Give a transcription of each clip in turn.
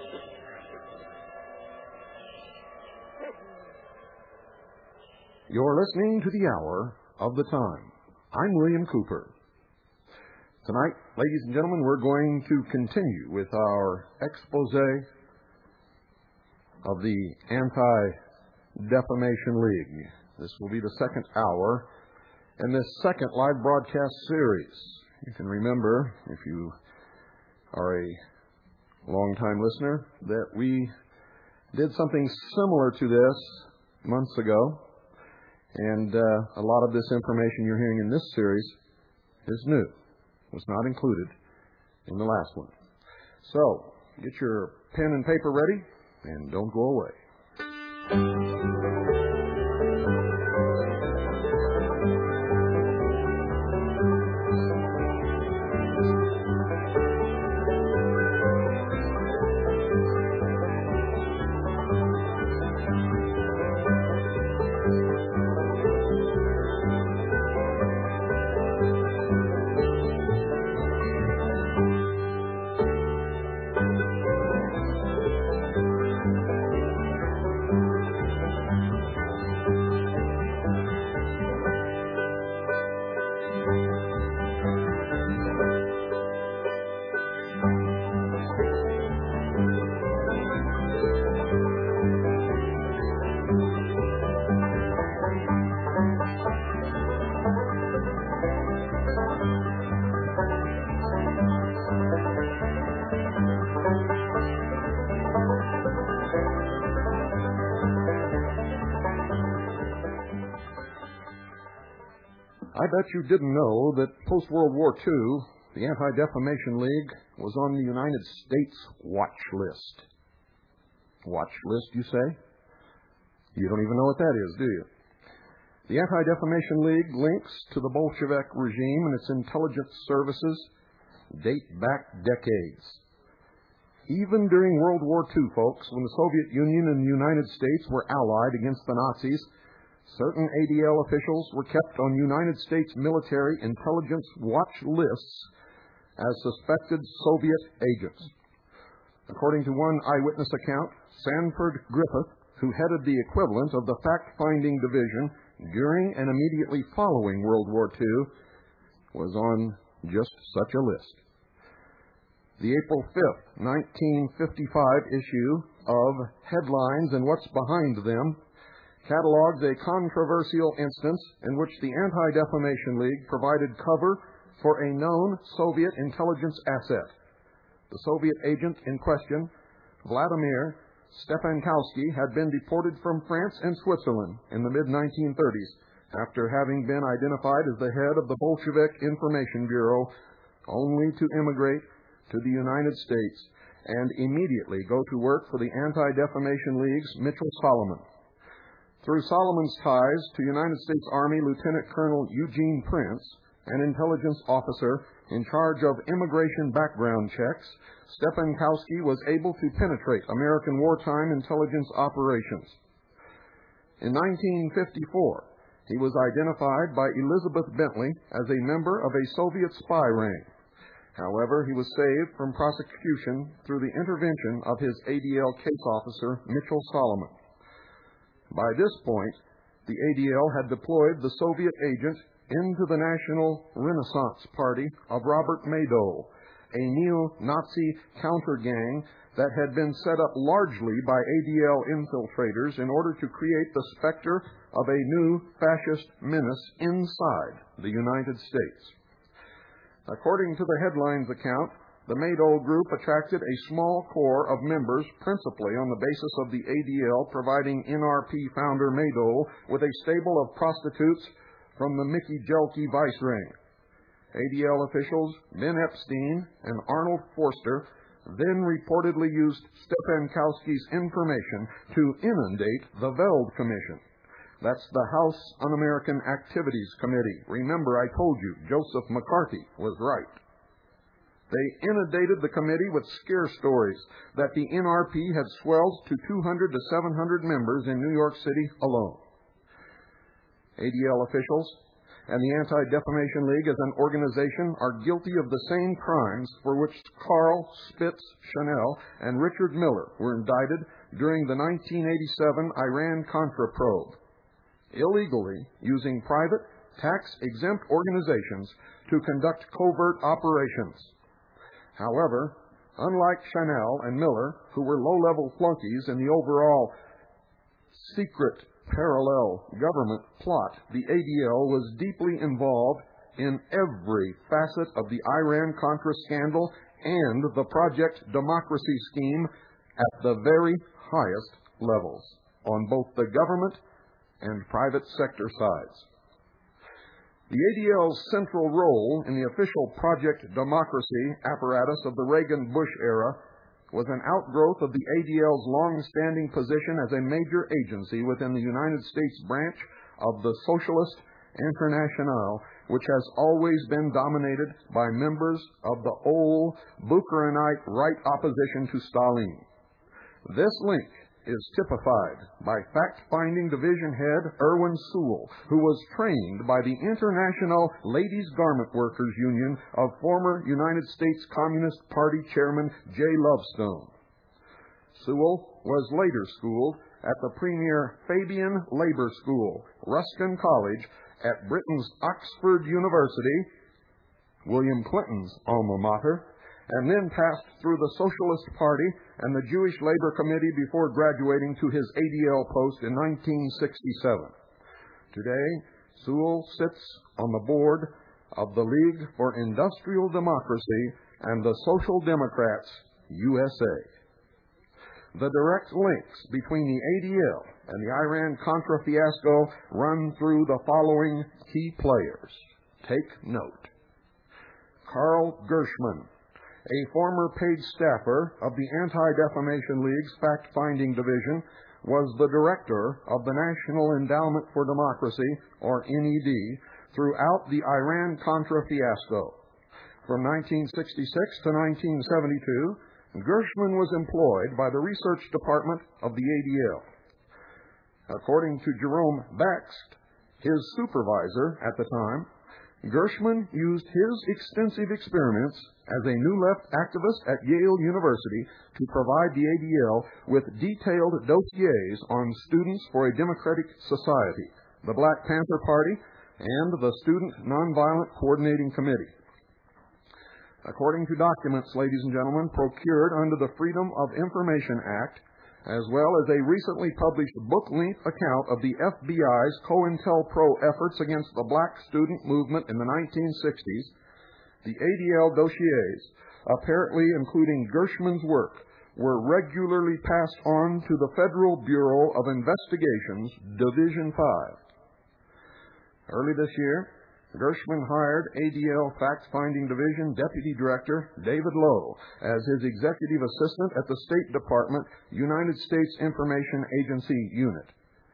You're listening to the Hour of the Time. I'm William Cooper. Tonight, ladies and gentlemen, we're going to continue with our expose of the Anti-Defamation League. This will be the second hour in this second live broadcast series. You can remember, if you are a long-time listener, that we did something similar to this months ago. And a lot of this information you're hearing in this series is new. It was not included in the last one. So, get your pen and paper ready, and don't go away. I bet you didn't know that post-World War II, the Anti-Defamation League was on the United States watch list. Watch list, you say? You don't even know what that is, do you? The Anti-Defamation League links to the Bolshevik regime and its intelligence services date back decades. Even during World War II, folks, when the Soviet Union and the United States were allied against the Nazis, certain ADL officials were kept on United States military intelligence watch lists as suspected Soviet agents. According to one eyewitness account, Sanford Griffith, who headed the equivalent of the fact-finding division during and immediately following World War II, was on just such a list. The April 5th, 1955 issue of Headlines and What's Behind Them catalogs a controversial instance in which the Anti-Defamation League provided cover for a known Soviet intelligence asset. The Soviet agent in question, Vladimir Stepankowski, had been deported from France and Switzerland in the mid-1930s after having been identified as the head of the Bolshevik Information Bureau, only to immigrate to the United States and immediately go to work for the Anti-Defamation League's Mitchell Solomon. Through Solomon's ties to United States Army Lieutenant Colonel Eugene Prince, an intelligence officer in charge of immigration background checks, Stepankowski was able to penetrate American wartime intelligence operations. In 1954, he was identified by Elizabeth Bentley as a member of a Soviet spy ring. However, he was saved from prosecution through the intervention of his ADL case officer, Mitchell Solomon. By this point, the ADL had deployed the Soviet agent into the National Renaissance Party of Robert Mado, a neo-Nazi counter-gang that had been set up largely by ADL infiltrators in order to create the specter of a new fascist menace inside the United States. According to the Headlines account, the Mado group attracted a small core of members principally on the basis of the ADL providing NRP founder Mado with a stable of prostitutes from the Mickey Jelke vice ring. ADL officials Ben Epstein and Arnold Forster then reportedly used Stepankowski's information to inundate the Veld Commission. That's the House Un-American Activities Committee. Remember, I told you, Joseph McCarthy was right. They inundated the committee with scare stories that the NRP had swelled to 200 to 700 members in New York City alone. ADL officials and the Anti-Defamation League as an organization are guilty of the same crimes for which Carl Spitz Chanel and Richard Miller were indicted during the 1987 Iran-Contra probe, illegally using private, tax-exempt organizations to conduct covert operations. However, unlike Chanel and Miller, who were low-level flunkies in the overall secret parallel government plot, the ADL was deeply involved in every facet of the Iran-Contra scandal and the Project Democracy scheme at the very highest levels, on both the government and private sector sides. The ADL's central role in the official Project Democracy apparatus of the Reagan-Bush era was an outgrowth of the ADL's long-standing position as a major agency within the United States branch of the Socialist Internationale, which has always been dominated by members of the old Bukharinite right opposition to Stalin. This link is typified by fact-finding division head Erwin Sewell, who was trained by the International Ladies Garment Workers Union of former United States Communist Party Chairman J. Lovestone. Sewell was later schooled at the premier Fabian Labor School, Ruskin College, at Britain's Oxford University, William Clinton's alma mater, and then passed through the Socialist Party and the Jewish Labor Committee before graduating to his ADL post in 1967. Today, Sewell sits on the board of the League for Industrial Democracy and the Social Democrats USA. The direct links between the ADL and the Iran-Contra fiasco run through the following key players. Take note. Carl Gershman, a former paid staffer of the Anti-Defamation League's fact-finding division, was the director of the National Endowment for Democracy, or NED, throughout the Iran-Contra fiasco. From 1966 to 1972, Gershman was employed by the research department of the ADL. According to Jerome Baxt, his supervisor at the time, Gershman used his extensive experiments as a New Left activist at Yale University to provide the ADL with detailed dossiers on Students for a Democratic Society, the Black Panther Party, and the Student Nonviolent Coordinating Committee. According to documents, ladies and gentlemen, procured under the Freedom of Information Act, as well as a recently published book-length account of the FBI's COINTELPRO efforts against the black student movement in the 1960s, the ADL dossiers, apparently including Gershman's work, were regularly passed on to the Federal Bureau of Investigation's Division 5. Early this year, Gershman hired ADL Fact-Finding Division Deputy Director David Lowe as his executive assistant at the State Department United States Information Agency Unit.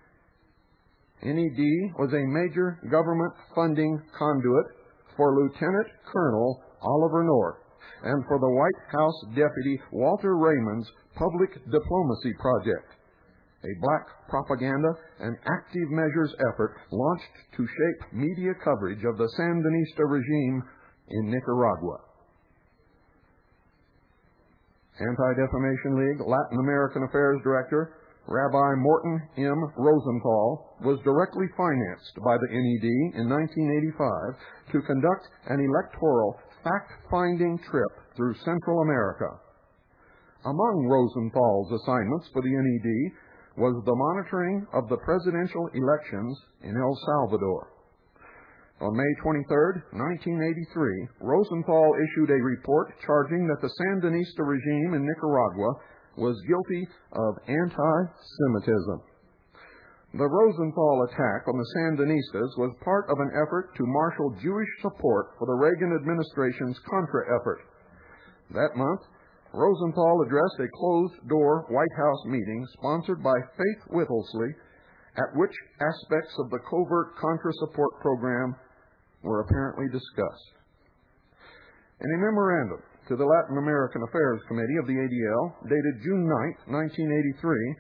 NED was a major government funding conduit for Lieutenant Colonel Oliver North and for the White House Deputy Walter Raymond's Public Diplomacy Project, a black propaganda and active measures effort launched to shape media coverage of the Sandinista regime in Nicaragua. Anti-Defamation League Latin American Affairs Director Rabbi Morton M. Rosenthal was directly financed by the NED in 1985 to conduct an electoral fact-finding trip through Central America. Among Rosenthal's assignments for the NED was the monitoring of the presidential elections in El Salvador. On May 23, 1983, Rosenthal issued a report charging that the Sandinista regime in Nicaragua was guilty of anti-Semitism. The Rosenthal attack on the Sandinistas was part of an effort to marshal Jewish support for the Reagan administration's Contra effort. That month, Rosenthal addressed a closed-door White House meeting sponsored by Faith Whittlesey, at which aspects of the covert Contra support program were apparently discussed. In a memorandum to the Latin American Affairs Committee of the ADL, dated June 9, 1983,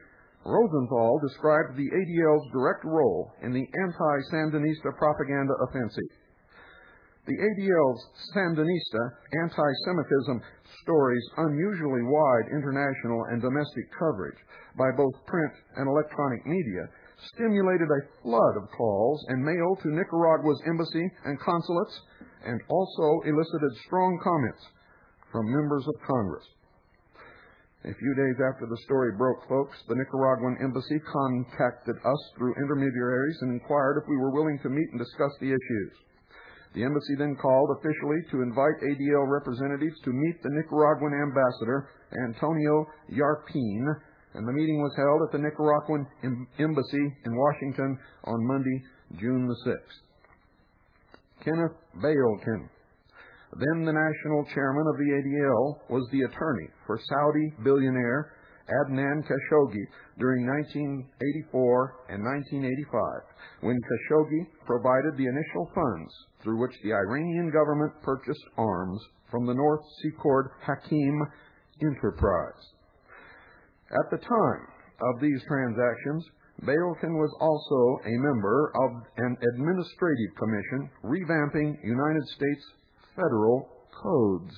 Rosenthal described the ADL's direct role in the anti-Sandinista propaganda offensive. The ADL's Sandinista anti-Semitism stories' unusually wide international and domestic coverage by both print and electronic media stimulated a flood of calls and mail to Nicaragua's embassy and consulates, and also elicited strong comments from members of Congress. A few days after the story broke, folks, the Nicaraguan embassy contacted us through intermediaries and inquired if we were willing to meet and discuss the issues. The embassy then called officially to invite ADL representatives to meet the Nicaraguan ambassador, Antonio Yarpin, and the meeting was held at the Nicaraguan embassy in Washington on Monday, June the 6th. Kenneth Bailkin, then the national chairman of the ADL, was the attorney for Saudi billionaire Adnan Khashoggi during 1984 and 1985, when Khashoggi provided the initial funds through which the Iranian government purchased arms from the North Seacord Hakim enterprise. At the time of these transactions, Bailkin was also a member of an administrative commission revamping United States federal codes.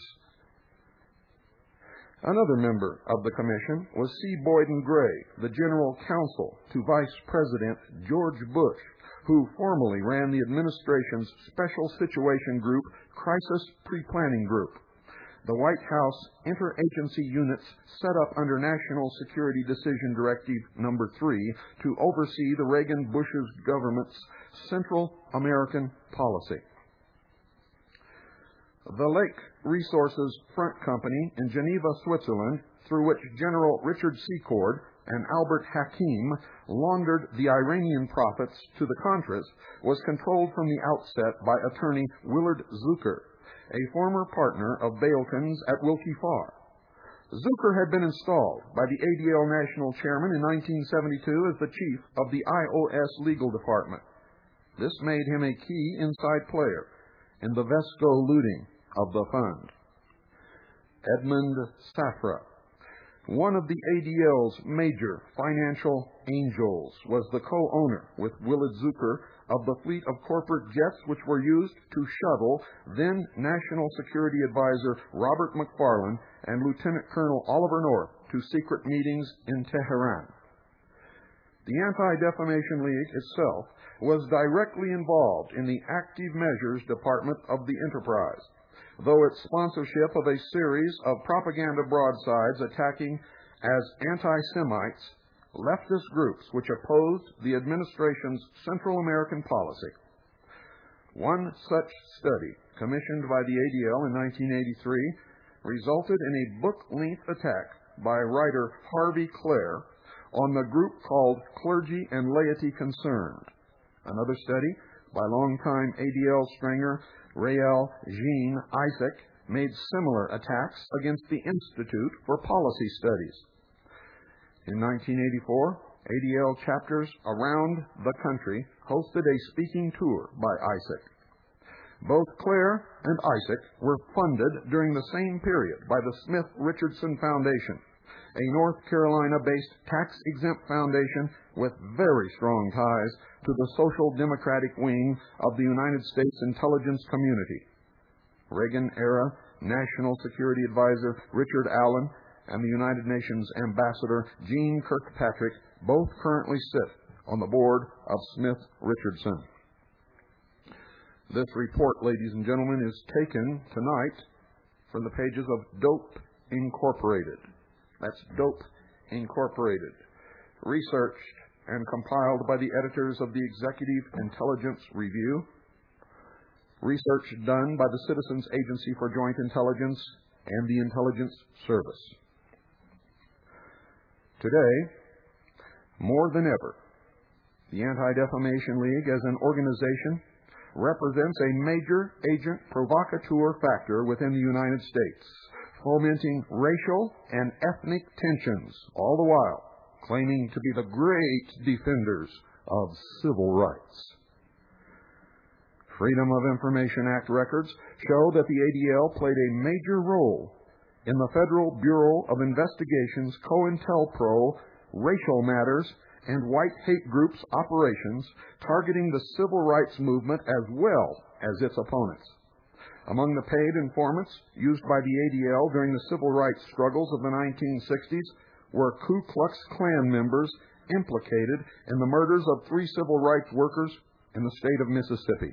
Another member of the commission was C. Boyden Gray, the general counsel to Vice President George Bush, who formerly ran the administration's Special Situation Group Crisis Pre-Planning Group, the White House interagency units set up under National Security Decision Directive No. 3 to oversee the Reagan-Bush's government's Central American policy. The Lake Resources Front Company in Geneva, Switzerland, through which General Richard Secord and Albert Hakim laundered the Iranian profits to the Contras, was controlled from the outset by attorney Willard Zucker, a former partner of Bailkin's at Willkie Farr. Zucker had been installed by the ADL national chairman in 1972 as the chief of the IOS legal department. This made him a key inside player in the Vesco looting of the fund. Edmund Safra, one of the ADL's major financial angels, was the co-owner with Willard Zucker of the fleet of corporate jets which were used to shuttle then National Security Advisor Robert McFarlane and Lieutenant Colonel Oliver North to secret meetings in Tehran. The Anti-Defamation League itself was directly involved in the Active Measures Department of the enterprise, though its sponsorship of a series of propaganda broadsides attacking as anti-Semites leftist groups which opposed the administration's Central American policy. One such study, commissioned by the ADL in 1983, resulted in a book-length attack by writer Harvey Clare on the group called Clergy and Laity Concerned. Another study by longtime ADL stringer Rael Jean Isaac made similar attacks against the Institute for Policy Studies. In 1984, ADL chapters around the country hosted a speaking tour by Isaac. Both Clare and Isaac were funded during the same period by the Smith Richardson Foundation, a North Carolina-based tax-exempt foundation with very strong ties to the social democratic wing of the United States intelligence community. Reagan-era National Security Advisor Richard Allen and the United Nations Ambassador Jeane Kirkpatrick both currently sit on the board of Smith Richardson. This report, ladies and gentlemen, is taken tonight from the pages of Dope Incorporated. That's Dope Incorporated, researched and compiled by the editors of the Executive Intelligence Review, research done by the Citizens Agency for Joint Intelligence and the Intelligence Service. Today, more than ever, the Anti-Defamation League as an organization represents a major agent provocateur factor within the United States, fomenting racial and ethnic tensions, all the while claiming to be the great defenders of civil rights. Freedom of Information Act records show that the ADL played a major role in the Federal Bureau of Investigation's COINTELPRO racial matters, and white hate groups operations targeting the civil rights movement as well as its opponents. Among the paid informants used by the ADL during the civil rights struggles of the 1960s were Ku Klux Klan members implicated in the murders of 3 civil rights workers in the state of Mississippi.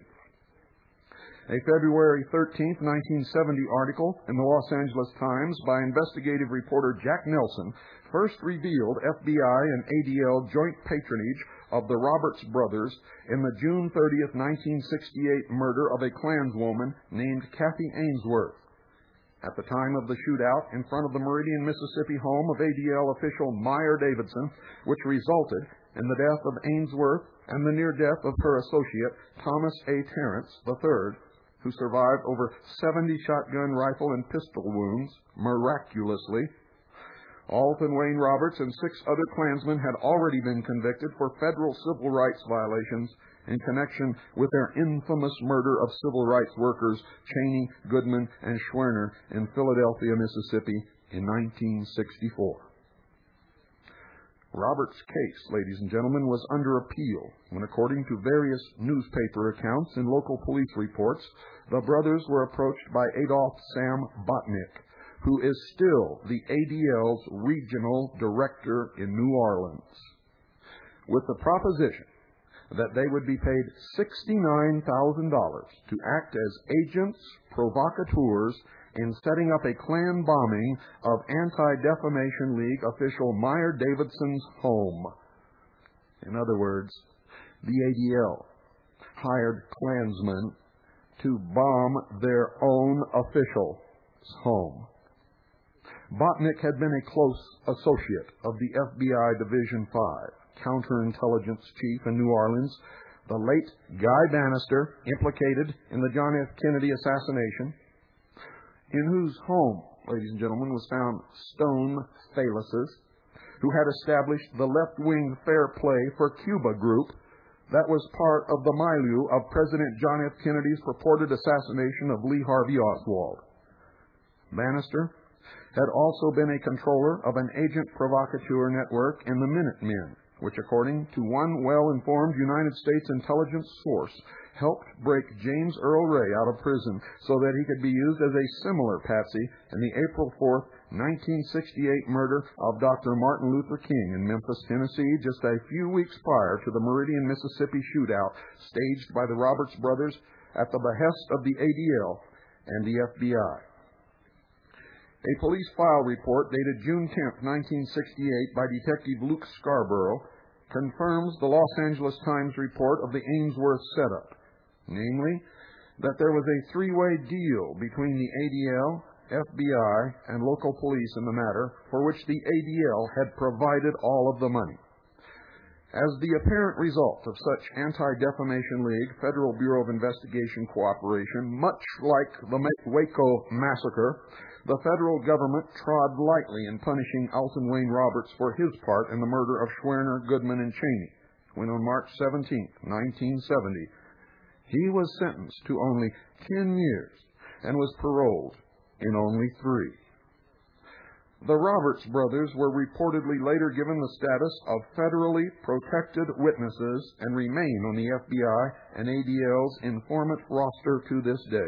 A February 13, 1970 article in the Los Angeles Times by investigative reporter Jack Nelson first revealed FBI and ADL joint patronage of the Roberts brothers in the June 30, 1968 murder of a Klanswoman named Kathy Ainsworth. At the time of the shootout in front of the Meridian, Mississippi home of ADL official Meyer Davidson, which resulted in the death of Ainsworth and the near death of her associate, Thomas A. Terrence III, who survived over 70 shotgun rifle and pistol wounds, miraculously. Alton Wayne Roberts and 6 other Klansmen had already been convicted for federal civil rights violations in connection with their infamous murder of civil rights workers Cheney, Goodman, and Schwerner in Philadelphia, Mississippi in 1964. Roberts' case, ladies and gentlemen, was under appeal when, according to various newspaper accounts and local police reports, the brothers were approached by Adolph Sam Botnick, who is still the ADL's regional director in New Orleans, with the proposition that they would be paid $69,000 to act as agents provocateurs in setting up a Klan bombing of Anti-Defamation League official Meyer Davidson's home. In other words, the ADL hired Klansmen to bomb their own official's home. Botnick had been a close associate of the FBI Division 5 counterintelligence chief in New Orleans, the late Guy Bannister, implicated in the John F. Kennedy assassination, in whose home, ladies and gentlemen, was found Stone Thalases, who had established the left-wing Fair Play for Cuba group that was part of the milieu of President John F. Kennedy's purported assassination of Lee Harvey Oswald. Bannister had also been a controller of an agent provocateur network in the Minutemen, which, according to one well-informed United States intelligence source, helped break James Earl Ray out of prison so that he could be used as a similar patsy in the April 4, 1968 murder of Dr. Martin Luther King in Memphis, Tennessee, just a few weeks prior to the Meridian, Mississippi shootout staged by the Roberts brothers at the behest of the ADL and the FBI. A police file report dated June 10, 1968 by Detective Luke Scarborough confirms the Los Angeles Times report of the Ainsworth setup, namely, that there was a 3-way deal between the ADL, FBI, and local police in the matter, for which the ADL had provided all of the money. As the apparent result of such Anti-Defamation League Federal Bureau of Investigation cooperation, much like the Waco massacre, the federal government trod lightly in punishing Alton Wayne Roberts for his part in the murder of Schwerner, Goodman, and Cheney, when on March 17, 1970, he was sentenced to only 10 years and was paroled in only 3. The Roberts brothers were reportedly later given the status of federally protected witnesses and remain on the FBI and ADL's informant roster to this day.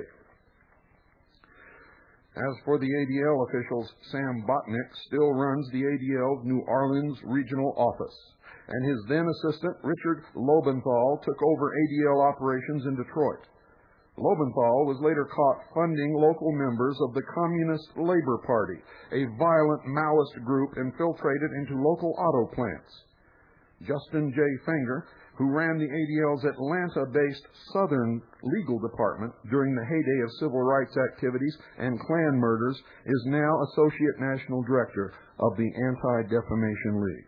As for the ADL officials, Sam Botnick still runs the ADL's New Orleans regional office, and his then-assistant, Richard Lobenthal, took over ADL operations in Detroit. Lobenthal was later caught funding local members of the Communist Labor Party, a violent Maoist group infiltrated into local auto plants. Justin J. Fenger, who ran the ADL's Atlanta-based Southern Legal Department during the heyday of civil rights activities and Klan murders, is now Associate National Director of the Anti-Defamation League.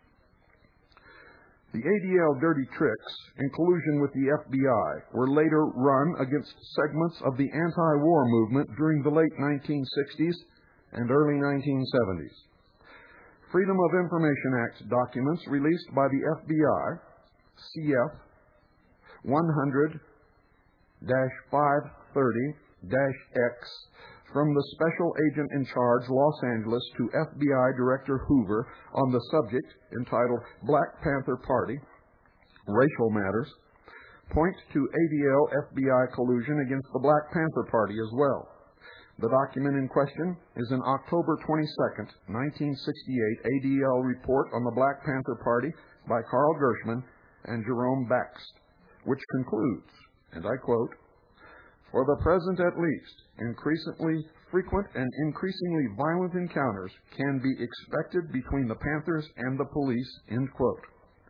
The ADL dirty tricks, in collusion with the FBI, were later run against segments of the anti-war movement during the late 1960s and early 1970s. Freedom of Information Act documents released by the FBI, CF 100-530-X, from the special agent in charge, Los Angeles, to FBI Director Hoover on the subject entitled Black Panther Party, Racial Matters, point to ADL FBI collusion against the Black Panther Party as well. The document in question is an October 22, 1968 ADL report on the Black Panther Party by Carl Gershman and Jerome Baxt, which concludes, and I quote, "For the present at least, increasingly frequent and increasingly violent encounters can be expected between the Panthers and the police," end quote.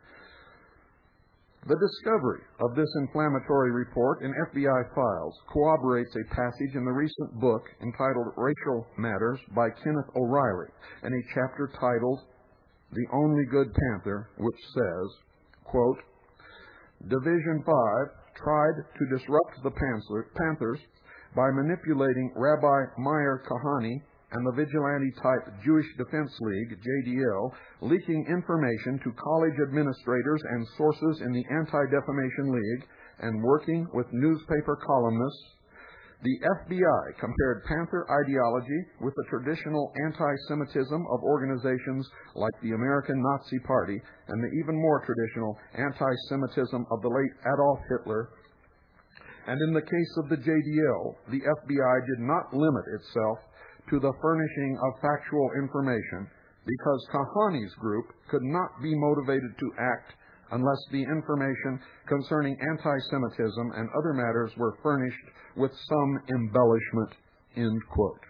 The discovery of this inflammatory report in FBI files corroborates a passage in the recent book entitled Racial Matters by Kenneth O'Reilly, and a chapter titled The Only Good Panther, which says, quote, "Division 5 tried to disrupt the Panthers by manipulating Rabbi Meir Kahane and the vigilante-type Jewish Defense League, JDL, leaking information to college administrators and sources in the Anti-Defamation League, and working with newspaper columnists. The FBI compared Panther ideology with the traditional anti-Semitism of organizations like the American Nazi Party and the even more traditional anti-Semitism of the late Adolf Hitler. And in the case of the JDL, the FBI did not limit itself to the furnishing of factual information because Kahane's group could not be motivated to act unless the information concerning anti-Semitism and other matters were furnished with some embellishment," end quote.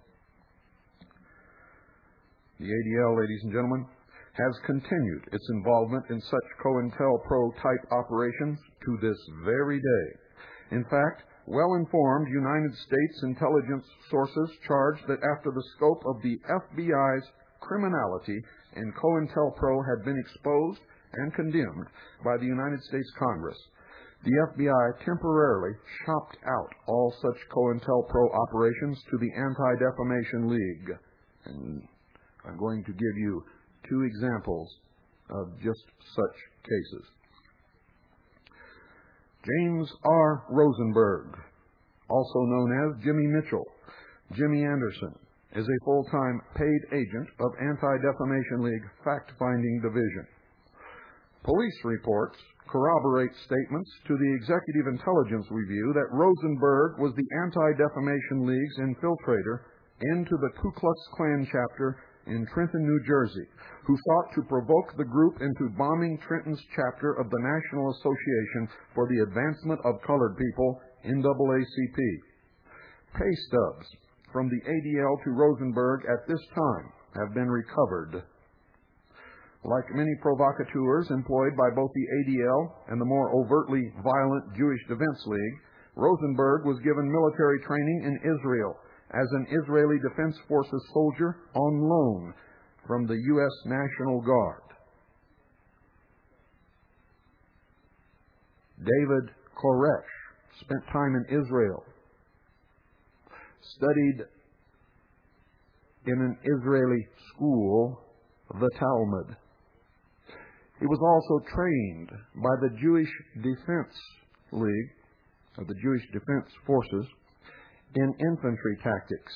The ADL, ladies and gentlemen, has continued its involvement in such COINTELPRO type operations to this very day. In fact, well-informed United States intelligence sources charged that after the scope of the FBI's criminality in COINTELPRO had been exposed and condemned by the United States Congress, the FBI temporarily shopped out all such COINTELPRO operations to the Anti-Defamation League. And I'm going to give you two examples of just such cases. James R. Rosenberg, also known as Jimmy Mitchell, Jimmy Anderson, is a full-time paid agent of Anti-Defamation League Fact-Finding Division. Police reports corroborate statements to the Executive Intelligence Review that Rosenberg was the Anti-Defamation League's infiltrator into the Ku Klux Klan chapter in Trenton, New Jersey, who sought to provoke the group into bombing Trenton's chapter of the National Association for the Advancement of Colored People, NAACP. Pay stubs from the ADL to Rosenberg at this time have been recovered. Like many provocateurs employed by both the ADL and the more overtly violent Jewish Defense League, Rosenberg was given military training in Israel as an Israeli Defense Forces soldier on loan from the U.S. National Guard. David Koresh spent time in Israel, studied in an Israeli school, the Talmud. He was also trained by the Jewish Defense League, or the Jewish Defense Forces, in infantry tactics.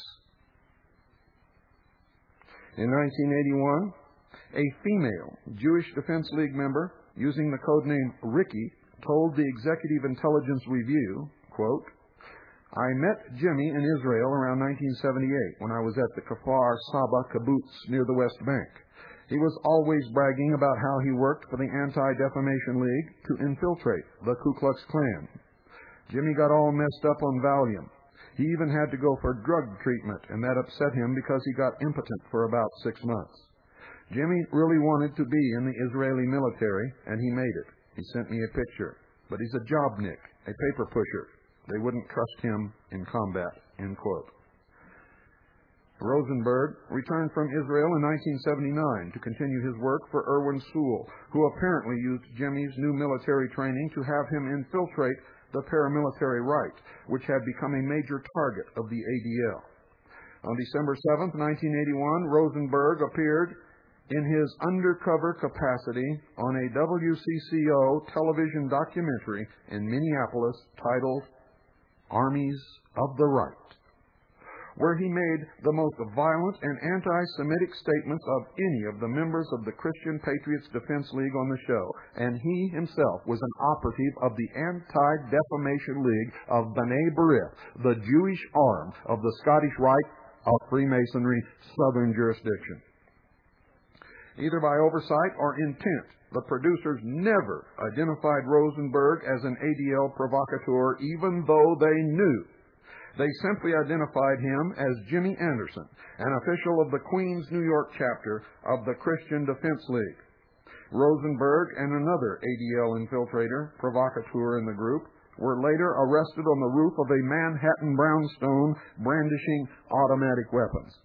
In 1981, a female Jewish Defense League member, using the codename Ricky, told the Executive Intelligence Review, quote, "I met Jimmy in Israel around 1978 when I was at the Kfar Saba kibbutz near the West Bank. He was always bragging about how he worked for the Anti-Defamation League to infiltrate the Ku Klux Klan. Jimmy got all messed up on Valium. He even had to go for drug treatment, and that upset him because he got impotent for about 6 months. Jimmy really wanted to be in the Israeli military, and he made it. He sent me a picture. But he's a jobnik, a paper pusher. They wouldn't trust him in combat," end quote. Rosenberg returned from Israel in 1979 to continue his work for Erwin Sewell, who apparently used Jimmy's new military training to have him infiltrate the paramilitary right, which had become a major target of the ADL. On December 7, 1981, Rosenberg appeared in his undercover capacity on a WCCO television documentary in Minneapolis titled Armies of the Right. where he made the most violent and anti-Semitic statements of any of the members of the Christian Patriots Defense League on the show. And he himself was an operative of the Anti-Defamation League of B'nai B'rith, the Jewish arm of the Scottish Rite of Freemasonry Southern Jurisdiction. Either by oversight or intent, the producers never identified Rosenberg as an ADL provocateur, even though they knew. They simply identified him as Jimmy Anderson, an official of the Queens, New York chapter of the Christian Defense League. Rosenberg and another ADL infiltrator, provocateur in the group, were later arrested on the roof of a Manhattan brownstone brandishing automatic weapons.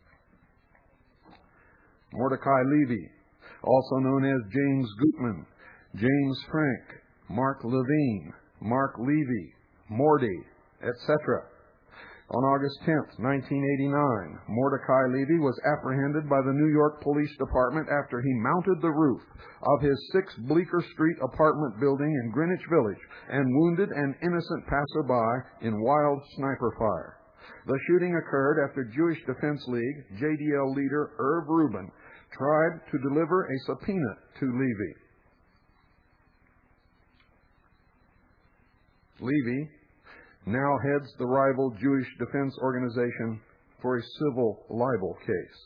Mordecai Levy, also known as James Gutman, James Frank, Mark Levine, Mark Levy, Morty, etc. On August 10, 1989, Mordecai Levy was apprehended by the New York Police Department after he mounted the roof of his 6 Bleecker Street apartment building in Greenwich Village and wounded an innocent passerby in wild sniper fire. The shooting occurred after Jewish Defense League JDL leader Irv Rubin tried to deliver a subpoena to Levy. Levy now heads the rival Jewish Defense Organization for a civil libel case.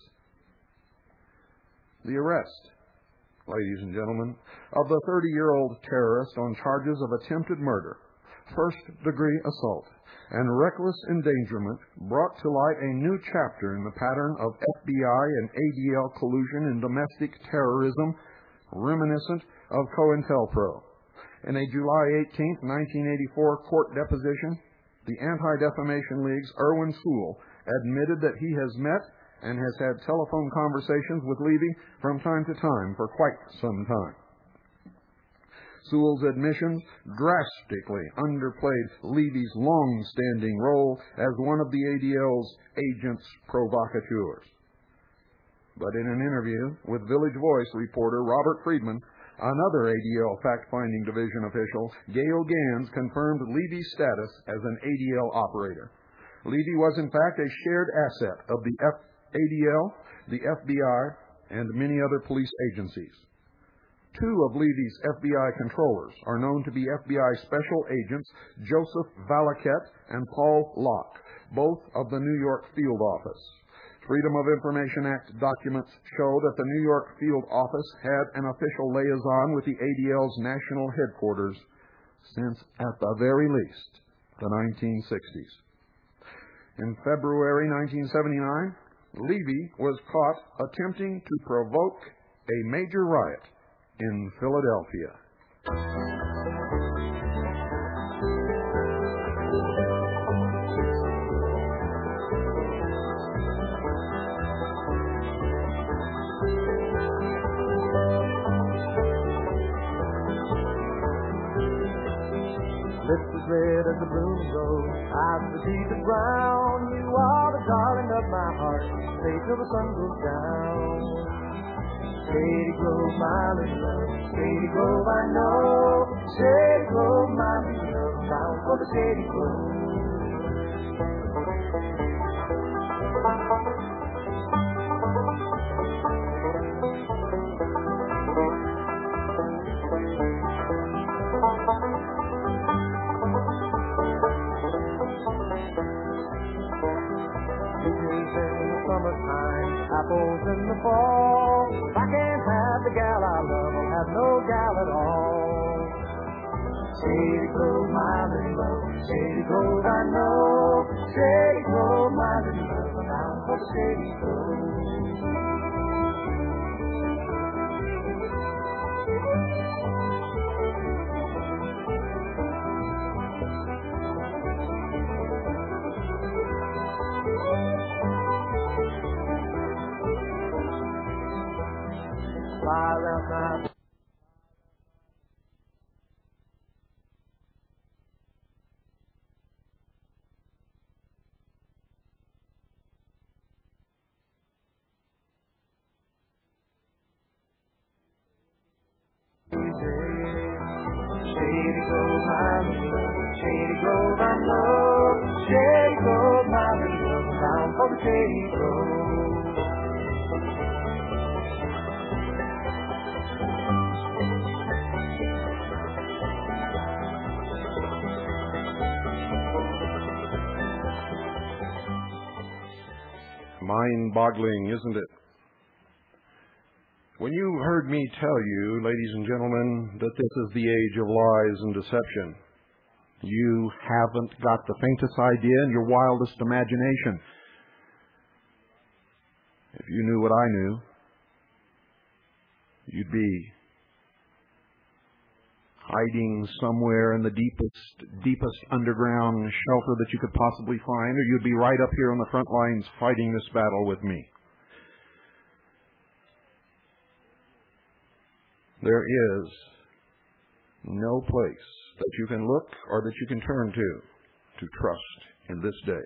The arrest, ladies and gentlemen, of the 30-year-old terrorist on charges of attempted murder, first-degree assault, and reckless endangerment brought to light a new chapter in the pattern of FBI and ADL collusion in domestic terrorism reminiscent of COINTELPRO. In a July 18, 1984 court deposition, the Anti-Defamation League's Erwin Sewell admitted that he has met and has had telephone conversations with Levy from time to time for quite some time. Sewell's admissions drastically underplayed Levy's long-standing role as one of the ADL's agents provocateurs. But in an interview with Village Voice reporter Robert Friedman, another ADL fact-finding division official, Gail Gans, confirmed Levy's status as an ADL operator. Levy was in fact a shared asset of the ADL, the FBI, and many other police agencies. 2 of Levy's FBI controllers are known to be FBI special agents Joseph Valaket and Paul Locke, both of the New York field office. Freedom of Information Act documents show that the New York field office had an official liaison with the ADL's national headquarters since, at the very least, the 1960s. In February 1979, Levy was caught attempting to provoke a major riot in Philadelphia. Lips as red as the bloom rose, eyes as deep as brown. You are the darling of my heart, stay till the sun goes down. Shady Grove, my little love, Shady Grove, I know. Shady Grove, my little love, bound for the Shady Grove. Apples in the fall. If I can't have the gal I love, I'll have no gal at all. Shady Grove, my little love, Shady Grove, I know. Shady Grove, my little love, I'm down for the Shady Grove. Fly around my Shady Grove, my little love, Shady Grove, I know. Shady Grove, my little love, bound for the steady grow. Mind-boggling, isn't it? When you heard me tell you, ladies and gentlemen, that this is the age of lies and deception, you haven't got the faintest idea in your wildest imagination. If you knew what I knew, you'd be hiding somewhere in the deepest underground shelter that you could possibly find, or you'd be right up here on the front lines fighting this battle with me. There is no place that you can look or that you can turn to trust in this day.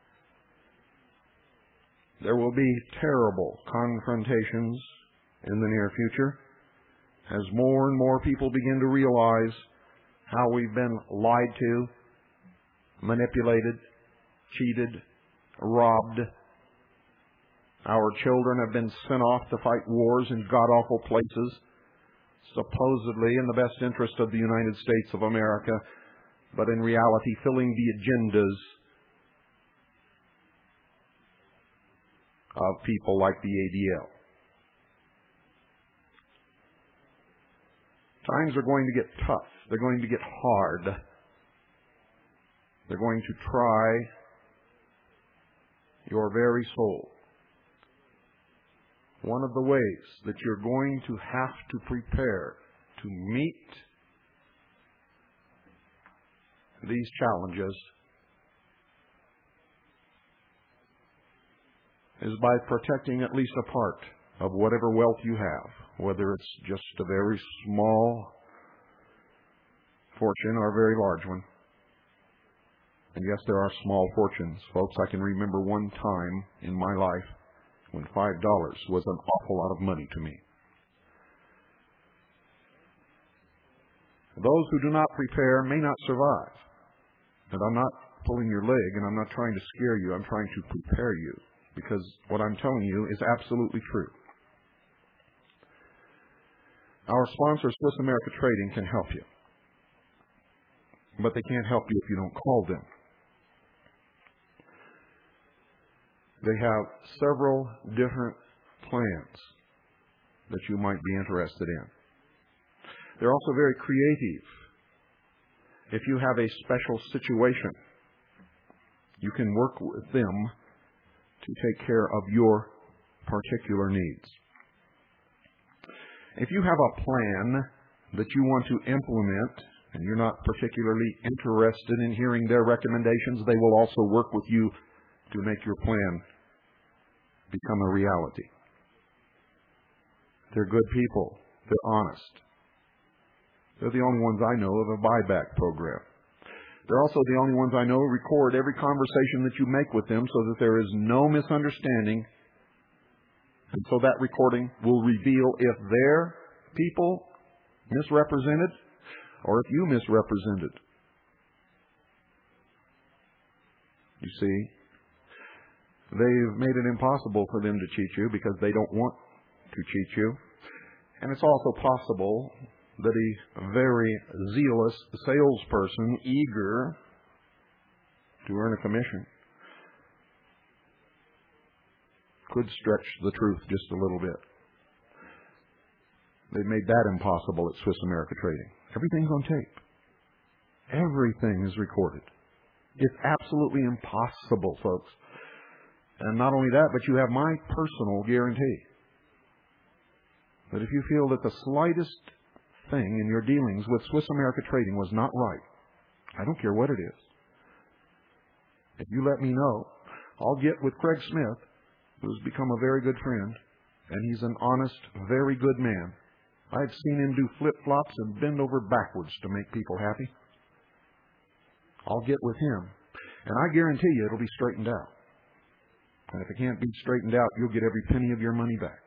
There will be terrible confrontations in the near future as more and more people begin to realize how we've been lied to, manipulated, cheated, robbed. Our children have been sent off to fight wars in god-awful places, supposedly in the best interest of the United States of America, but in reality filling the agendas of people like the ADL. Times are going to get tough. They're going to get hard. They're going to try your very soul. One of the ways that you're going to have to prepare to meet these challenges is by protecting at least a part of whatever wealth you have, whether it's just a very small fortune or a very large one. And yes, there are small fortunes, folks. I can remember one time in my life when $5 was an awful lot of money to me. Those who do not prepare may not survive. And I'm not pulling your leg, and I'm not trying to scare you. I'm trying to prepare you, because what I'm telling you is absolutely true. Our sponsor, Swiss America Trading, can help you. But they can't help you if you don't call them. They have several different plans that you might be interested in. They're also very creative. If you have a special situation, you can work with them to take care of your particular needs. If you have a plan that you want to implement and you're not particularly interested in hearing their recommendations, they will also work with you to make your plan become a reality. They're good people. They're honest. They're the only ones I know of a buyback program. They're also the only ones I know who record every conversation that you make with them so that there is no misunderstanding. And so that recording will reveal if their people misrepresented or if you misrepresented. You see, they've made it impossible for them to cheat you because they don't want to cheat you. And it's also possible that a very zealous salesperson, eager to earn a commission, could stretch the truth just a little bit. They've made that impossible at Swiss America Trading. Everything's on tape. Everything is recorded. It's absolutely impossible, folks. And not only that, but you have my personal guarantee that if you feel that the slightest thing in your dealings with Swiss America Trading was not right, I don't care what it is, if you let me know, I'll get with Craig Smith, who's become a very good friend, and he's an honest, very good man. I've seen him do flip-flops and bend over backwards to make people happy. I'll get with him, and I guarantee you it'll be straightened out. And if it can't be straightened out, you'll get every penny of your money back.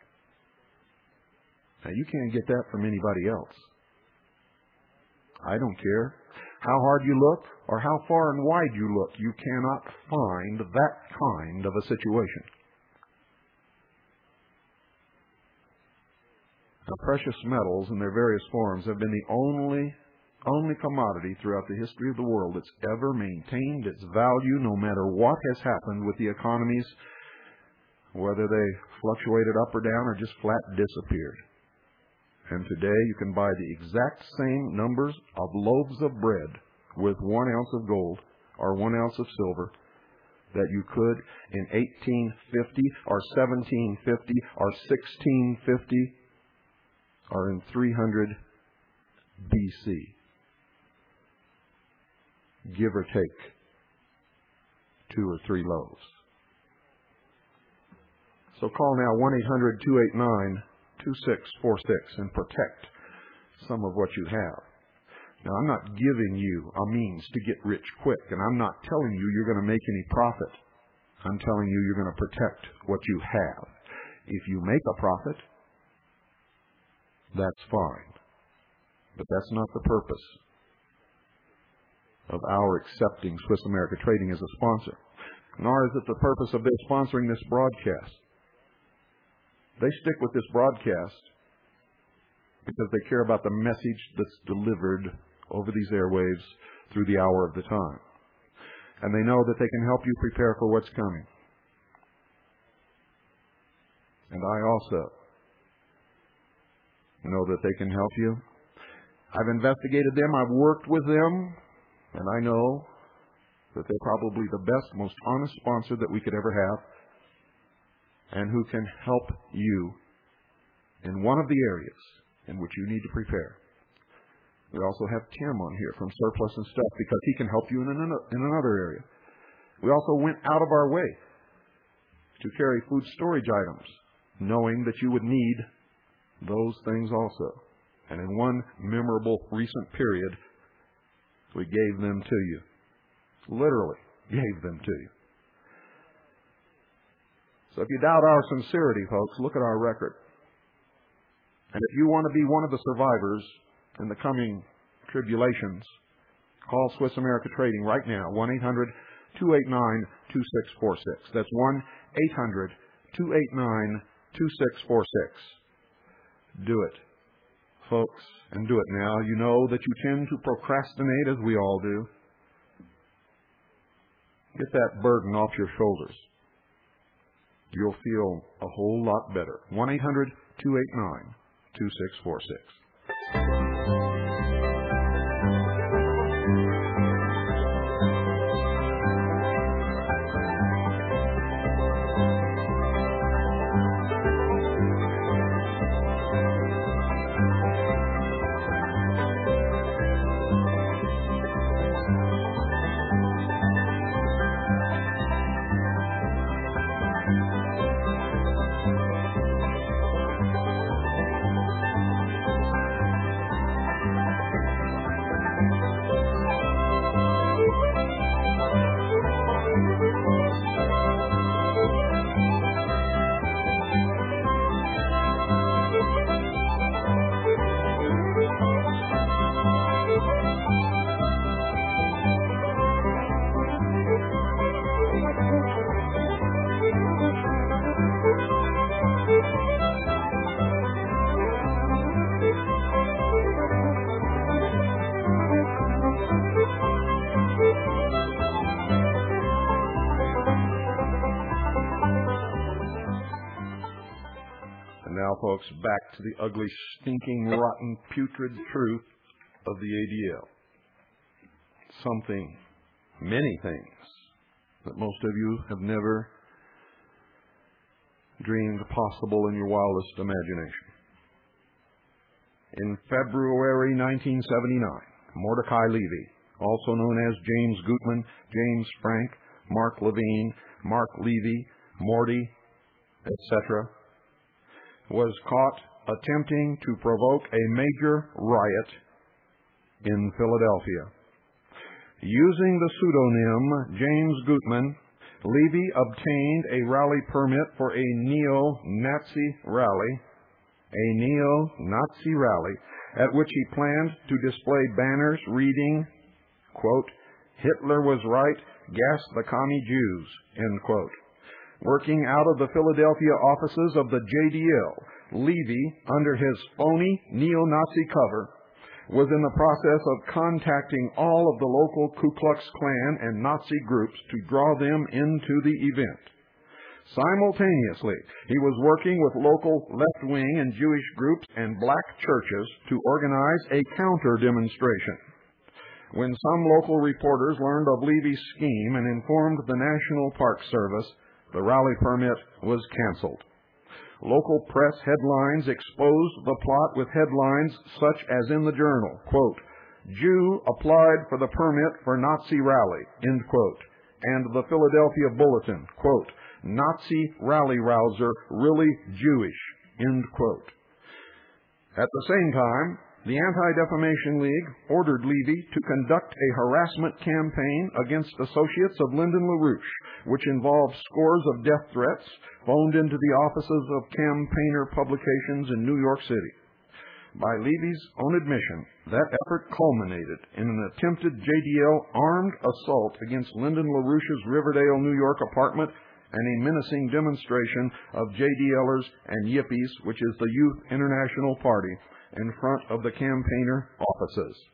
Now, you can't get that from anybody else. I don't care How hard you look or how far and wide you look, you cannot find that kind of a situation. Now, precious metals in their various forms have been the only commodity throughout the history of the world that's ever maintained its value no matter what has happened with the economies, whether they fluctuated up or down or just flat disappeared. And today you can buy the exact same numbers of loaves of bread with 1 ounce of gold or 1 ounce of silver that you could in 1850 or 1750 or 1650 or in 300 BC. Give or take 2 or 3 loaves. So call now 1-800-289-2646 and protect some of what you have. Now, I'm not giving you a means to get rich quick, and I'm not telling you you're going to make any profit. I'm telling you you're going to protect what you have. If you make a profit, that's fine. But that's not the purpose of our accepting Swiss America Trading as a sponsor. Nor is it the purpose of their sponsoring this broadcast. They stick with this broadcast because they care about the message that's delivered over these airwaves through the hour of the time. And they know that they can help you prepare for what's coming. And I also know that they can help you. I've investigated them, I've worked with them, and I know that they're probably the best, most honest sponsor that we could ever have, and who can help you in one of the areas in which you need to prepare. We also have Tim on here from Surplus and Stuff because he can help you in another area. We also went out of our way to carry food storage items, knowing that you would need those things also. And in one memorable recent period, we gave them to you. Literally gave them to you. So if you doubt our sincerity, folks, look at our record. And if you want to be one of the survivors in the coming tribulations, call Swiss America Trading right now, 1-800-289-2646. That's 1-800-289-2646. Do it, folks, and do it now. You know that you tend to procrastinate, as we all do. Get that burden off your shoulders. You'll feel a whole lot better. 1-800-289-2646. Folks, back to the ugly, stinking, rotten, putrid truth of the ADL. Something, many things, that most of you have never dreamed possible in your wildest imagination. In February 1979, Mordecai Levy, also known as James Gutman, James Frank, Mark Levine, Mark Levy, Morty, etc., was caught attempting to provoke a major riot in Philadelphia. Using the pseudonym James Gutman, Levy obtained a rally permit for a neo-Nazi rally, at which he planned to display banners reading, quote, "Hitler was right, gas the commie Jews," end quote. Working out of the Philadelphia offices of the JDL, Levy, under his phony neo-Nazi cover, was in the process of contacting all of the local Ku Klux Klan and Nazi groups to draw them into the event. Simultaneously, he was working with local left-wing and Jewish groups and black churches to organize a counter-demonstration. When some local reporters learned of Levy's scheme and informed the National Park Service, the rally permit was canceled. Local press headlines exposed the plot with headlines such as in the Journal, quote, "Jew applied for the permit for Nazi rally," end quote, and the Philadelphia Bulletin, quote, "Nazi rally rouser really Jewish," end quote. At the same time, the Anti-Defamation League ordered Levy to conduct a harassment campaign against associates of Lyndon LaRouche, which involved scores of death threats phoned into the offices of campaigner publications in New York City. By Levy's own admission, that effort culminated in an attempted JDL armed assault against Lyndon LaRouche's Riverdale, New York apartment and a menacing demonstration of JDLers and Yippies, which is the Youth International Party, in front of the campaigner offices.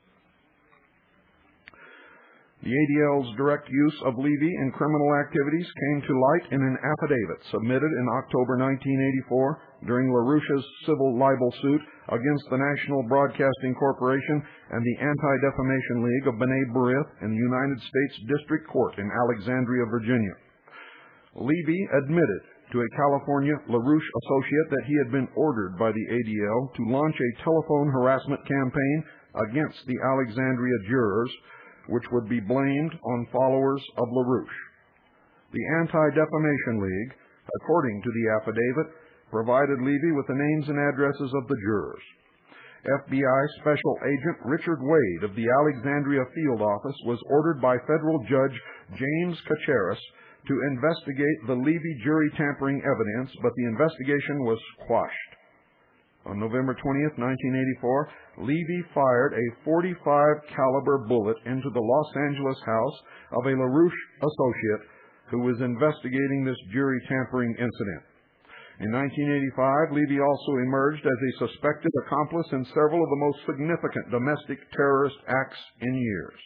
The ADL's direct use of Levy in criminal activities came to light in an affidavit submitted in October 1984 during LaRouche's civil libel suit against the National Broadcasting Corporation and the Anti-Defamation League of B'nai B'rith in the United States District Court in Alexandria, Virginia. Levy admitted to a California LaRouche associate that he had been ordered by the ADL to launch a telephone harassment campaign against the Alexandria jurors, which would be blamed on followers of LaRouche. The Anti-Defamation League, according to the affidavit, provided Levy with the names and addresses of the jurors. FBI Special Agent Richard Wade of the Alexandria Field Office was ordered by federal judge James Kacharis to investigate the Levy jury tampering evidence, but the investigation was quashed. On November 20th, 1984, Levy fired a .45 caliber bullet into the Los Angeles house of a LaRouche associate who was investigating this jury tampering incident. In 1985, Levy also emerged as a suspected accomplice in several of the most significant domestic terrorist acts in years.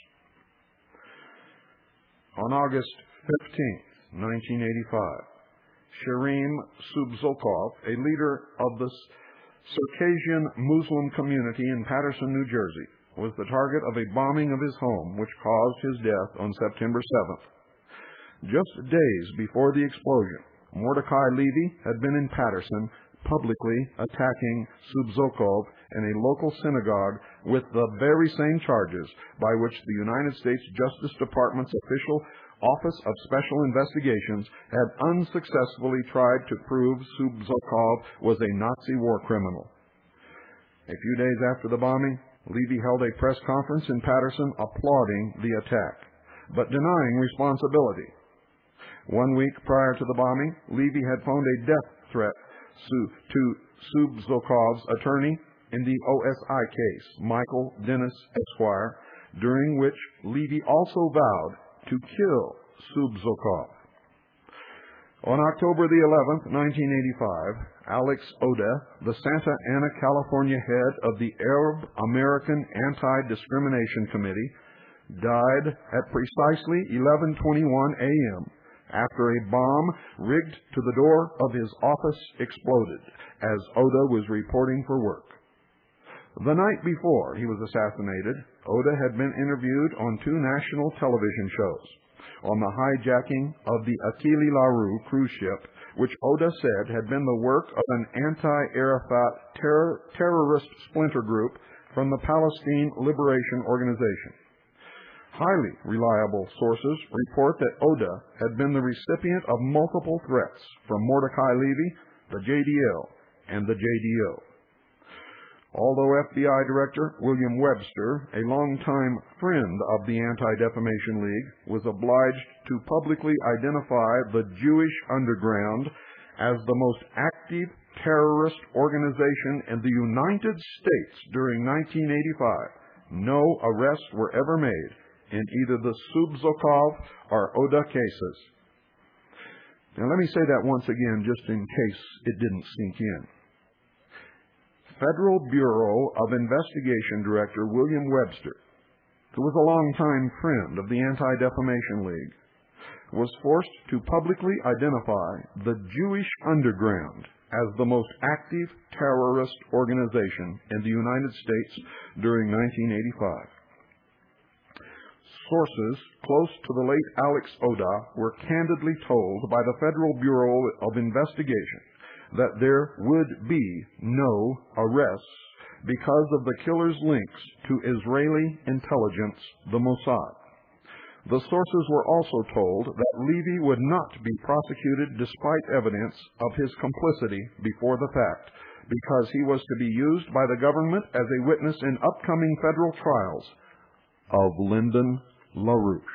On August 15th, 1985, Sherem Subzokov, a leader of the Circassian Muslim community in Paterson, New Jersey, was the target of a bombing of his home, which caused his death on September 7th. Just days before the explosion, Mordecai Levy had been in Paterson publicly attacking Subzokov in a local synagogue with the very same charges by which the United States Justice Department's official Office of Special Investigations had unsuccessfully tried to prove Subzokov was a Nazi war criminal. A few days after the bombing, Levy held a press conference in Paterson applauding the attack, but denying responsibility. 1 week prior to the bombing, Levy had phoned a death threat to Subzokov's attorney in the OSI case, Michael Dennis Esquire, during which Levy also vowed to kill Subzokov. On October the 11th, 1985, Alex Oda, the Santa Ana, California head of the Arab American Anti-Discrimination Committee, died at precisely 11:21 a.m. after a bomb rigged to the door of his office exploded as Oda was reporting for work. The night before he was assassinated, Oda had been interviewed on 2 national television shows on the hijacking of the Achille Larousse cruise ship, which Oda said had been the work of an anti-Arafat terrorist splinter group from the Palestine Liberation Organization. Highly reliable sources report that Oda had been the recipient of multiple threats from Mordecai Levy, the JDL, and the JDO. Although FBI Director William Webster, a longtime friend of the Anti-Defamation League, was obliged to publicly identify the Jewish Underground as the most active terrorist organization in the United States during 1985, no arrests were ever made in either the Subzokov or Oda cases. Now let me say that once again just in case it didn't sink in. Federal Bureau of Investigation Director William Webster, who was a longtime friend of the Anti-Defamation League, was forced to publicly identify the Jewish Underground as the most active terrorist organization in the United States during 1985. Sources close to the late Alex Oda were candidly told by the Federal Bureau of Investigation that there would be no arrests because of the killer's links to Israeli intelligence, the Mossad. The sources were also told that Levy would not be prosecuted despite evidence of his complicity before the fact, because he was to be used by the government as a witness in upcoming federal trials of Lyndon LaRouche.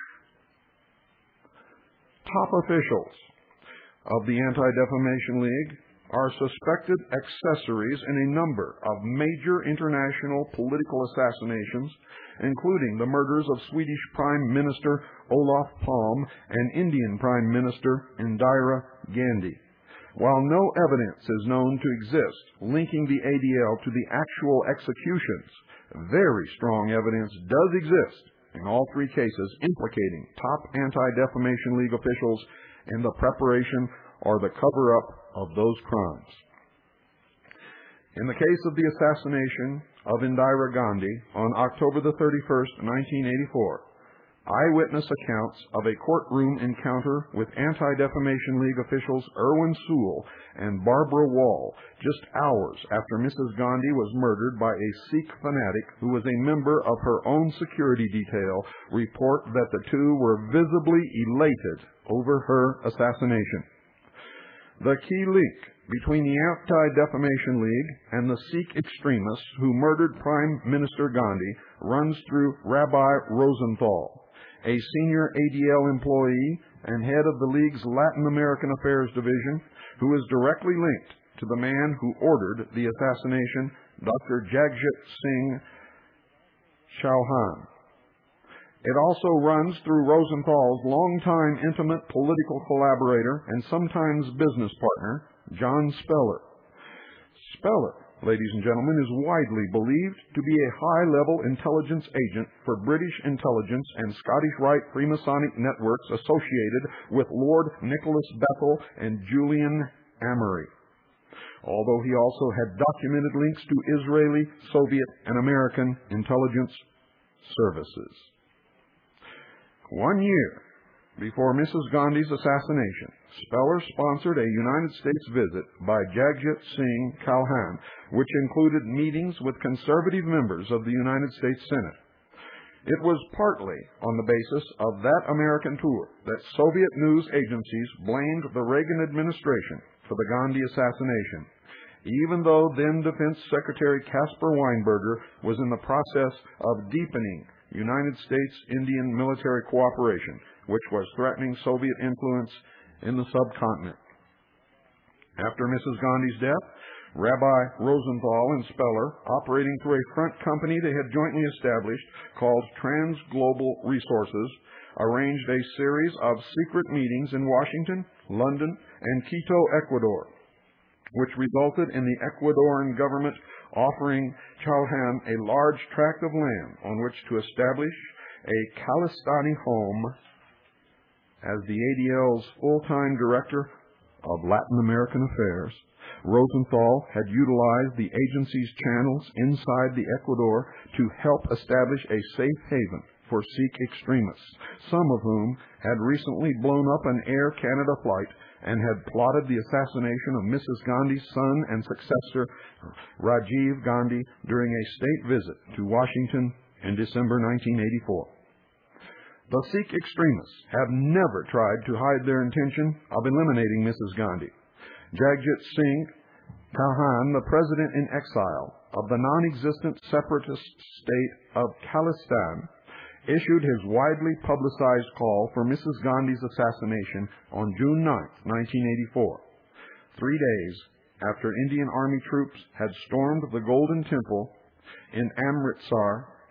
Top officials of the Anti-Defamation League are suspected accessories in a number of major international political assassinations, including the murders of Swedish Prime Minister Olof Palme and Indian Prime Minister Indira Gandhi. While no evidence is known to exist linking the ADL to the actual executions, very strong evidence does exist in all three cases implicating top Anti-Defamation League officials in the preparation or the cover-up of those crimes. In the case of the assassination of Indira Gandhi on October the 31st, 1984, eyewitness accounts of a courtroom encounter with Anti-Defamation League officials Irwin Sewell and Barbara Wall just hours after Mrs. Gandhi was murdered by a Sikh fanatic who was a member of her own security detail report that the two were visibly elated over her assassination. The key link between the Anti-Defamation League and the Sikh extremists who murdered Prime Minister Gandhi runs through Rabbi Rosenthal, a senior ADL employee and head of the League's Latin American Affairs Division, who is directly linked to the man who ordered the assassination, Dr. Jagjit Singh Chauhan. It also runs through Rosenthal's longtime intimate political collaborator and sometimes business partner, John Speller. Speller, ladies and gentlemen, is widely believed to be a high-level intelligence agent for British intelligence and Scottish Rite Freemasonic networks associated with Lord Nicholas Bethel and Julian Amory, although he also had documented links to Israeli, Soviet, and American intelligence services. 1 year before Mrs. Gandhi's assassination, Speller sponsored a United States visit by Jagjit Singh Chauhan, which included meetings with conservative members of the United States Senate. It was partly on the basis of that American tour that Soviet news agencies blamed the Reagan administration for the Gandhi assassination, even though then Defense Secretary Caspar Weinberger was in the process of deepening United States-Indian military cooperation, which was threatening Soviet influence in the subcontinent. After Mrs. Gandhi's death, Rabbi Rosenthal and Speller, operating through a front company they had jointly established called Transglobal Resources, arranged a series of secret meetings in Washington, London, and Quito, Ecuador, which resulted in the Ecuadorian government offering Chauhan a large tract of land on which to establish a Khalistani home as the ADL's full-time director of Latin American Affairs. Rosenthal had utilized the agency's channels inside the Ecuador to help establish a safe haven for Sikh extremists, some of whom had recently blown up an Air Canada flight and had plotted the assassination of Mrs. Gandhi's son and successor, Rajiv Gandhi, during a state visit to Washington in December 1984. The Sikh extremists have never tried to hide their intention of eliminating Mrs. Gandhi. Jagjit Singh Chauhan, the president in exile of the non-existent separatist state of Khalistan, issued his widely publicized call for Mrs. Gandhi's assassination on June 9, 1984, 3 days after Indian Army troops had stormed the Golden Temple in Amritsar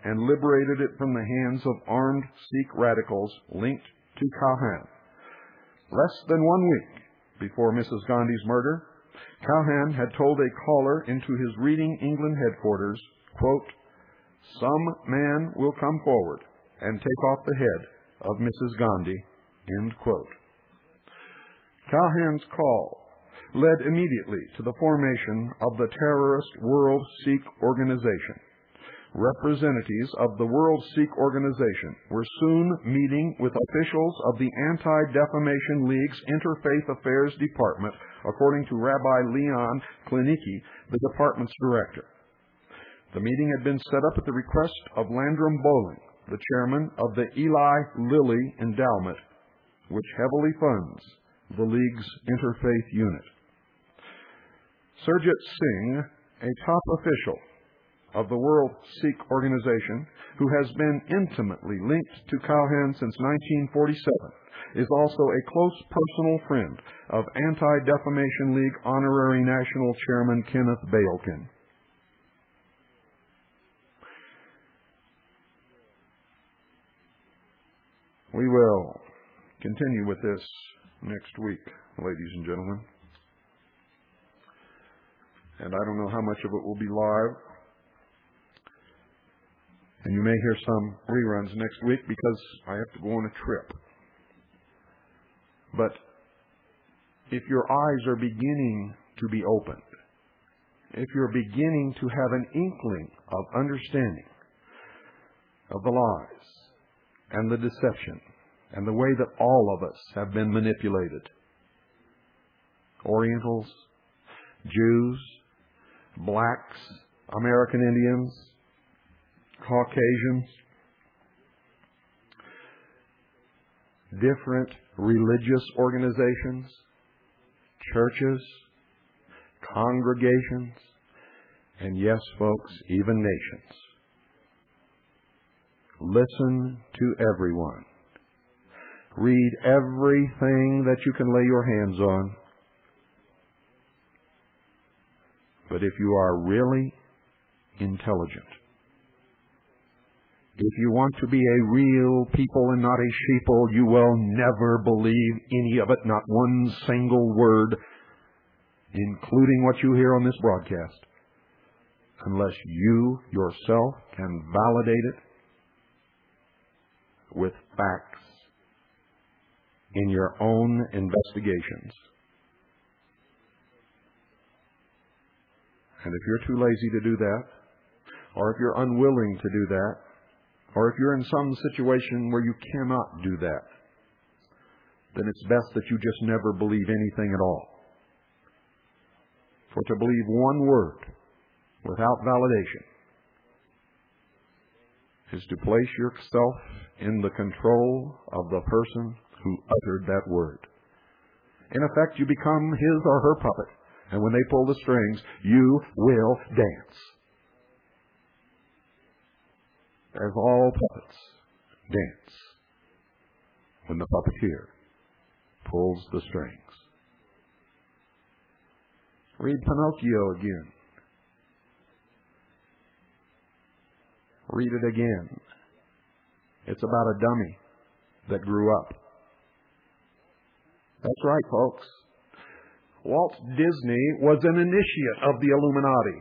and liberated it from the hands of armed Sikh radicals linked to Chauhan. Less than 1 week before Mrs. Gandhi's murder, Chauhan had told a caller into his Reading England headquarters, quote, "Some man will come forward and take off the head of Mrs. Gandhi," end quote. Chauhan's call led immediately to the formation of the terrorist World Sikh Organization. Representatives of the World Sikh Organization were soon meeting with officials of the Anti-Defamation League's Interfaith Affairs Department, according to Rabbi Leon Klinicki, the department's director. The meeting had been set up at the request of Landrum Bowling, the chairman of the Eli Lilly Endowment, which heavily funds the League's interfaith unit. Surjit Singh, a top official of the World Sikh Organization, who has been intimately linked to Chauhan since 1947, is also a close personal friend of Anti-Defamation League Honorary National Chairman Kenneth Bailkin. We will continue with this next week, ladies and gentlemen. And I don't know how much of it will be live. And you may hear some reruns next week because I have to go on a trip. But if your eyes are beginning to be opened, if you're beginning to have an inkling of understanding of the lies and the deception and the way that all of us have been manipulated, Orientals, Jews, blacks, American Indians, Caucasians, different religious organizations, churches, congregations, and yes, folks, even nations. Listen to everyone. Read everything that you can lay your hands on. But if you are really intelligent, if you want to be a real people and not a sheeple, you will never believe any of it, not one single word, including what you hear on this broadcast, unless you yourself can validate it with facts in your own investigations. And if you're too lazy to do that, or if you're unwilling to do that, or if you're in some situation where you cannot do that, then it's best that you just never believe anything at all. For to believe one word without validation is to place yourself in the control of the person who uttered that word. In effect, you become his or her puppet, and when they pull the strings, you will dance. As all puppets dance when the puppeteer pulls the strings. Read Pinocchio again. Read it again. It's about a dummy that grew up. That's right, folks. Walt Disney was an initiate of the Illuminati.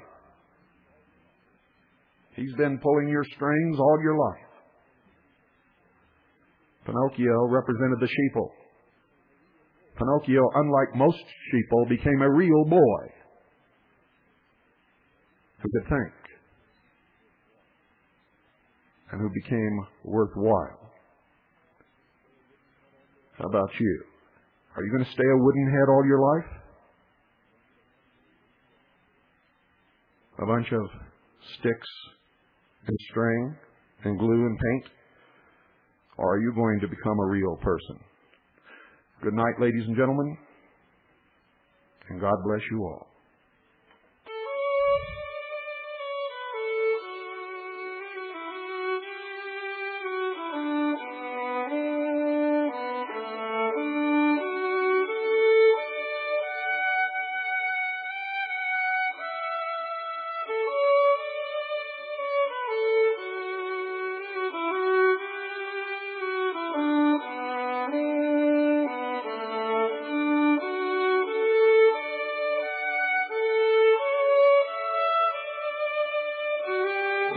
He's been pulling your strings all your life. Pinocchio represented the sheeple. Pinocchio, unlike most sheeple, became a real boy who could think and who became worthwhile. How about you? Are you going to stay a wooden head all your life? A bunch of sticks and string and glue and paint? Or are you going to become a real person? Good night, ladies and gentlemen, and God bless you all.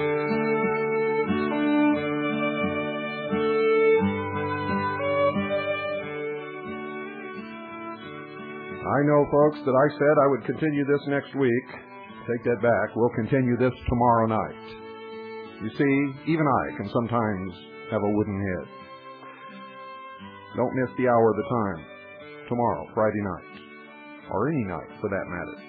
I know, folks, that I said I would continue this next week. Take that back. We'll continue this tomorrow night. You see, even I can sometimes have a wooden head. Don't miss the hour of the time. Tomorrow, Friday night. Or any night, for that matter.